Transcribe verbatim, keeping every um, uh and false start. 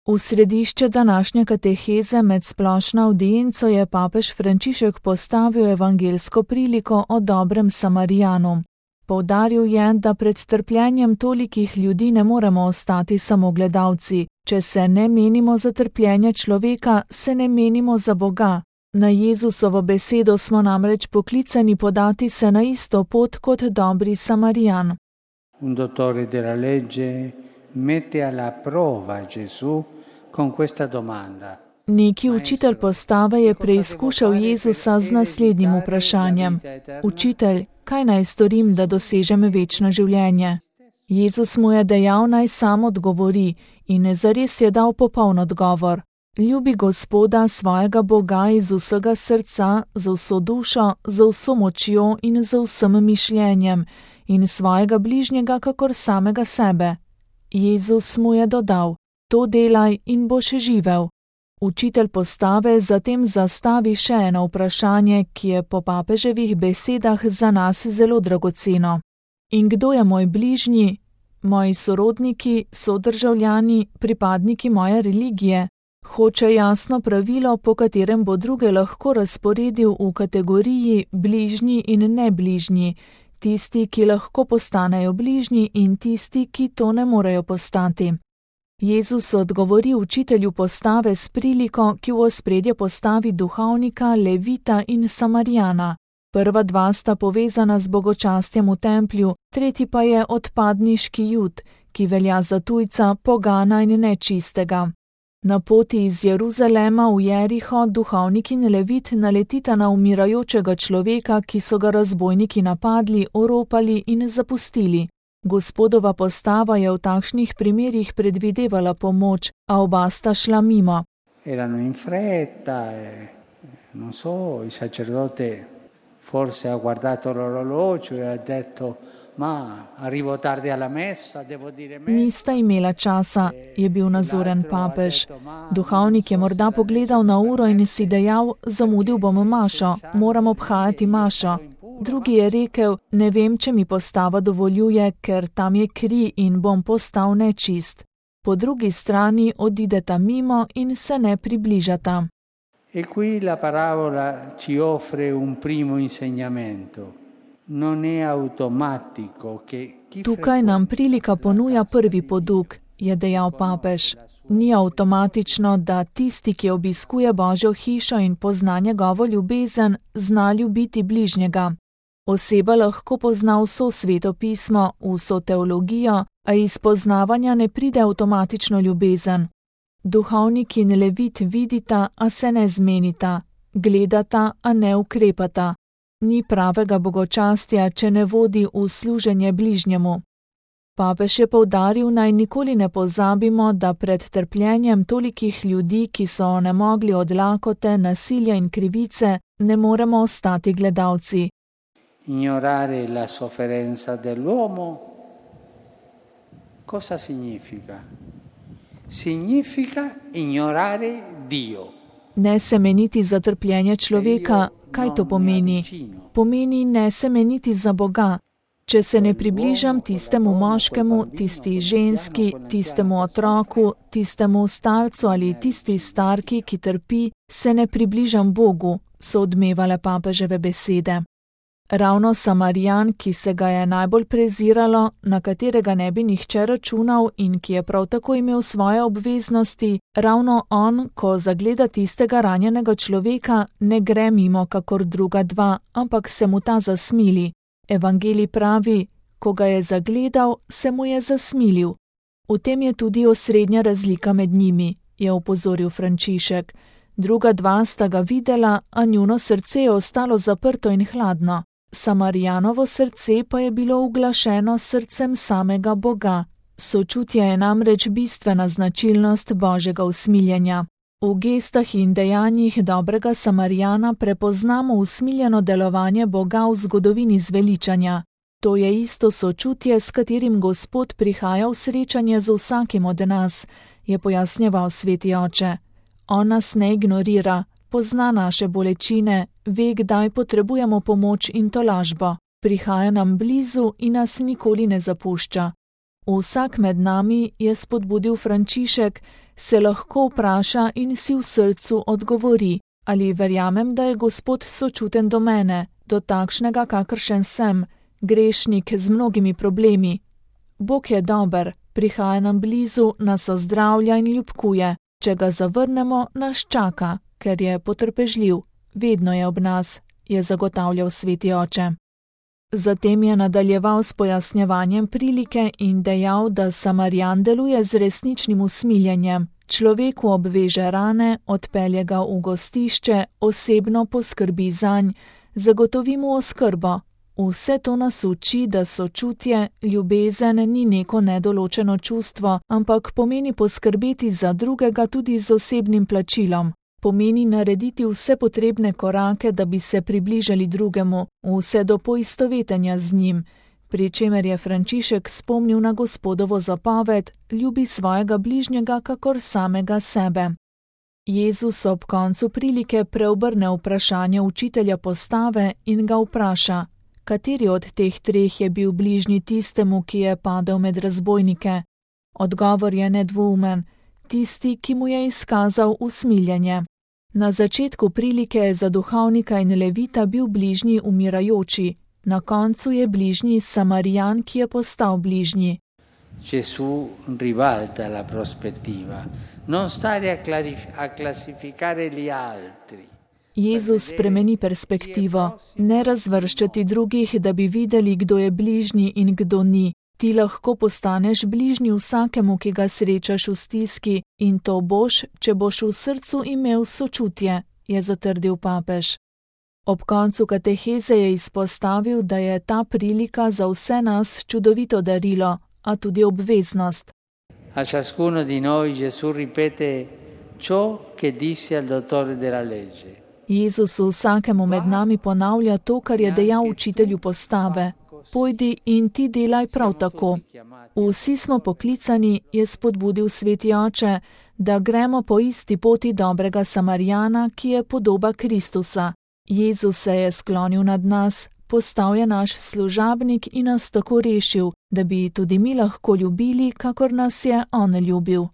V središče današnje kateheze med splošno avdienco je papež Frančišek postavil evangelsko priliko o dobrem Samarijanu. Poudaril je, da pred trpljenjem tolikih ljudi ne moremo ostati samo gledalci. Če se ne menimo za trpljenje človeka, se ne menimo za Boga. Na Jezusovo besedo smo namreč poklicani podati se na isto pot kot dobri Samarijan. Un dottore della legge mette alla prova Gesù con questa domanda. Neki učitelj postave je preizkušal Jezusa z naslednjim vprašanjem. Učitelj, kaj naj storim, da dosežem večno življenje? Jezus mu je dejal, naj sam odgovori, in zares je dal popoln odgovor. Ljubi Gospoda svojega Boga iz vsega srca, z vso dušo, z vso močjo in z vsem mišljenjem, in svojega bližnjega kakor samega sebe. Jezus mu je dodal, to delaj in boš živel. Učitelj postave zatem zastavi še eno vprašanje, ki je po papeževih besedah za nas zelo dragoceno. In kdo je moj bližnji? Moji sorodniki, sodržavljani, pripadniki moje religije? Hoče jasno pravilo, po katerem bo druge lahko razporedil v kategoriji bližnji in nebližnji, tisti, ki lahko postanejo bližnji in tisti, ki to ne morejo postati. Jezus odgovori učitelju postave s priliko, ki v ospredje postavi duhovnika, levita in Samarijana. Prva dva sta povezana z bogočastjem v templju, tretji pa je odpadniški Jud, ki velja za tujca, pogana in nečistega. Na poti iz Jeruzalema v Jeriho duhovnik in levit naletita na umirajočega človeka, ki so ga razbojniki napadli, oropali in zapustili. Gospodova postava je v takšnih primerih predvidevala pomoč, a oba sta šla mimo. Erano in fretta, e, non so, il sacerdote forse ha guardato l'orologio e ha detto, ma arrivo tardi alla messa, devo dire messa. Nista imela časa, je bil nazoren papež. Duhovnik je morda pogledal na uro in si dejal, zamudil bom mašo, moram obhajati mašo. Drugi je rekel, ne vem, če mi postava dovoljuje, ker tam je kri in bom postal nečist. Po drugi strani odideta mimo in se ne približata. E qui la parabola ci offre un primo insegnamento. Non è automatico che chi Tukaj nam prilika ponuja prvi poduk, je dejal papež. Ni avtomatično, da tisti, ki obiskuje Božjo hišo in pozna njegovo ljubezen, zna ljubiti bližnjega. Oseba lahko pozna vso sveto pismo, vso teologijo, a iz poznavanja ne pride avtomatično ljubezen. Duhovnik in levit vidita, a se ne zmenita, gledata, a ne ukrepata. Ni pravega bogočastja, če ne vodi v služenje bližnjemu. Papež je poudaril, naj nikoli ne pozabimo, da pred trpljenjem tolikih ljudi, ki so onemogli od lakote, nasilja in krivice, ne moremo ostati gledalci. Ignorare la sofferenza dell'uomo cosa significa? Significa ignorare Dio. Ne se meniti za trpljenje človeka, kaj to pomeni? Pomeni ne se meniti za Boga. Če se ne približam tistemu moškemu, tisti ženski, tistemu otroku, tistemu starcu ali tisti starki, ki trpi, se ne približam Bogu, so odmevale papeževe besede. Ravno Samarijan, ki se ga je najbolj preziralo, na katerega ne bi nihče računal in ki je prav tako imel svoje obveznosti, ravno on, ko zagleda tistega ranjenega človeka, ne gre mimo kakor druga dva, ampak se mu ta zasmili. Evangelij pravi, ko ga je zagledal, se mu je zasmilil. V tem je tudi osrednja razlika med njimi, je opozoril Frančišek. Druga dva sta ga videla, a njuno srce je ostalo zaprto in hladno. Samarijanovo srce pa je bilo uglašeno s srcem samega Boga. Sočutje je namreč bistvena značilnost Božjega usmiljenja. V gestah in dejanjih dobrega Samarijana prepoznamo usmiljeno delovanje Boga v zgodovini zveličanja. To je isto sočutje, s katerim Gospod prihaja v srečanje z vsakim od nas, je pojasnjeval sveti oče. On nas ne ignorira, pozna naše bolečine, ve, kdaj potrebujemo pomoč in tolažbo. Prihaja nam blizu in nas nikoli ne zapušča. Vsak med nami, je spodbudil Frančišek, se lahko vpraša in si v srcu odgovori, ali verjamem, da je Gospod sočuten do mene, do takšnega, kakršen sem, grešnik z mnogimi problemi. Bog je dober, prihaja nam blizu, nas ozdravlja in ljubkuje. Če ga zavrnemo, nas čaka, ker je potrpežljiv, vedno je ob nas, je zagotavljal sveti oče. Zatem je nadaljeval s pojasnjevanjem prilike in dejal, da Samarijan deluje z resničnim usmiljenjem, človeku obveže rane, odpelje ga v gostišče, osebno poskrbi zanj, zagotovi mu oskrbo. Vse to nas uči, da sočutje, ljubezen ni neko nedoločeno čustvo, ampak pomeni poskrbeti za drugega tudi z osebnim plačilom. Pomeni narediti vse potrebne korake, da bi se približali drugemu, vse do poistovetenja z njim, pri čemer je Frančišek spomnil na Gospodovo zapoved: ljubi svojega bližnjega kakor samega sebe. Jezus ob koncu prilike preobrne vprašanje učitelja postave in ga vpraša, kateri od teh treh je bil bližnji tistemu, ki je padel med razbojnike. Odgovor je nedvoumen, tisti, ki mu je izkazal usmiljenje. Na začetku prilike je za duhovnika in levita bil bližnji umirajoči, na koncu je bližnji Samarijan, ki je postal bližnji. Gesù ribalta la prospettiva, non stare a, clarif- a classificare gli altri. Jezus spremeni perspektivo, ne razvrščati drugih, da bi videli, kdo je bližnji in kdo ni. Ti lahko postaneš bližnji vsakemu, ki ga srečaš v stiski, in to boš, če boš v srcu imel sočutje, je zatrdil papež. Ob koncu kateheze je izpostavil, da je ta prilika za vse nas čudovito darilo, a tudi obveznost. A ciascuno di noi Gesù ripete ciò che disse al dottore della legge. Jezus vsakemu med nami ponavlja to, kar je dejal učitelju postave. Pojdi in ti delaj prav tako. Vsi smo poklicani, je spodbudil sveti oče, da gremo po isti poti dobrega Samarijana, ki je podoba Kristusa. Jezus se je sklonil nad nas, postal je naš služabnik in nas tako rešil, da bi tudi mi lahko ljubili, kakor nas je on ljubil.